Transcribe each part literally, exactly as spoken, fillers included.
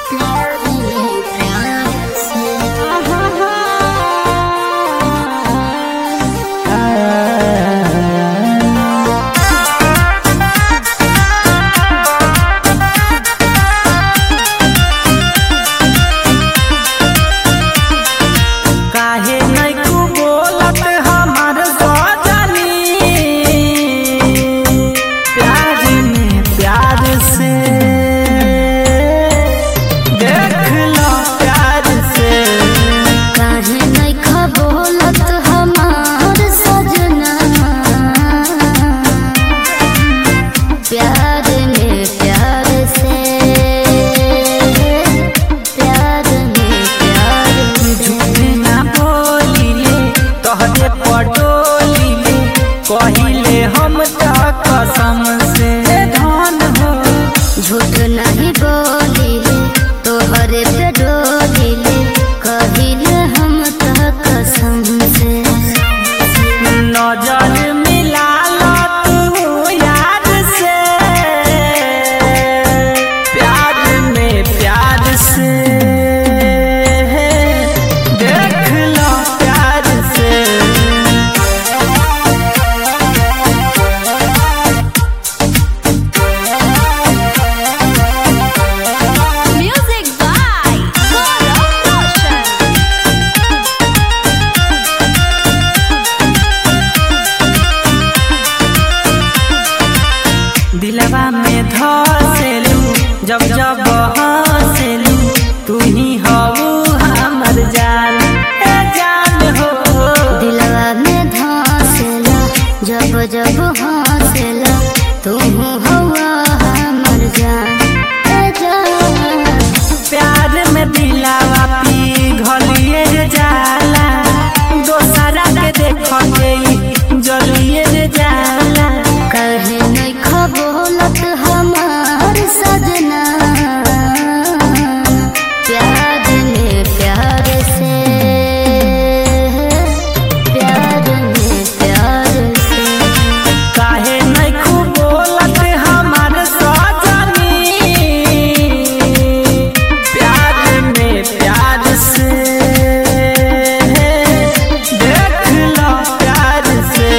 कहिले हम कसम से धन हो झूठ नहीं बोलिले तोहरे पे डोलिले कहिले हम तो कसम से नजर मिला लो तू याद से प्यार में प्यार से देख लो प्यार से दिलवा में धसेलू जब जब हसेलू तू ही हऊ हमर जान ए जान हो दिलवा में धसेला जब जब हसेला तू हवा हमर जान ए जान प्यार में दिलवा पी घलिए जाला दोसरा के देख के जलिए जाला कहे नहीं खबोलत हमार सजना प्यार में प्यार से प्यार में प्यार से काहे नहीं खूब बोलत हमार सजनी प्यार में प्यार से देख लो प्यार से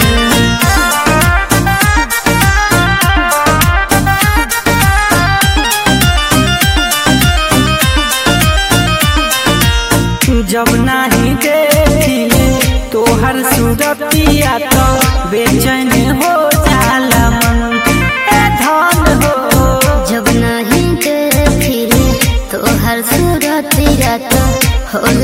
जब नहीं देखिले तोहर सूरतिया तो बेचैन हो जाला मन ए धन हो जब नहीं देखिले तोहर सूरतिया तो होला